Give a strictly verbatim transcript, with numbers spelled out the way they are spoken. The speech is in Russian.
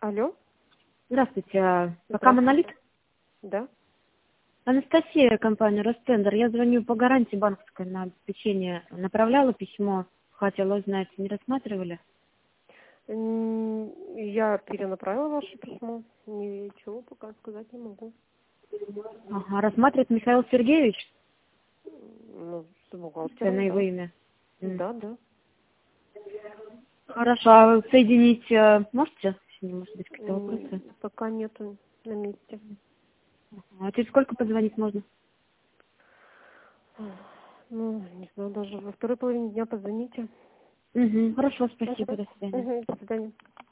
Алло. Здравствуйте. а Пока Монолит? Да. Анастасия, компания Ростендер. Я звоню по гарантии банковской на обеспечение. Направляла письмо, хотела узнать, не рассматривали? М, Я перенаправила ваше письмо. Ничего пока сказать не могу. Ага, рассматривает Михаил Сергеевич, Ну, с это бухгалтером, на его да. имя. М. Да, да. Хорошо, а соединить э, можете? Если не может быть какие-то М, вопросы. Пока нету на месте. А через сколько позвонить можно? Ну, не знаю, даже во второй половине дня позвоните. Угу. Хорошо, Мгм. спасибо, до свидания. Мгм. До свидания.